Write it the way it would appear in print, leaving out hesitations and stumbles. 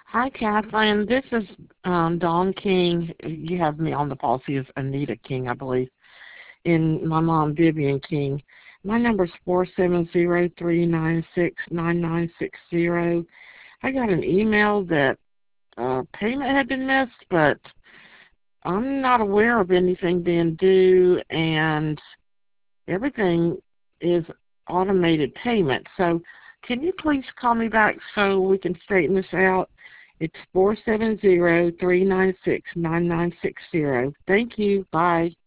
Hi, Kathleen. This is Dawn King. You have me on the policy as Anita King, I believe, and my mom, Vivian King. My number is 470-396-9960. I got an email that payment had been missed, but I'm not aware of anything being due, and everything is automated payment. So can you please call me back so we can straighten this out? It's 470-396-9960. Thank you. Bye.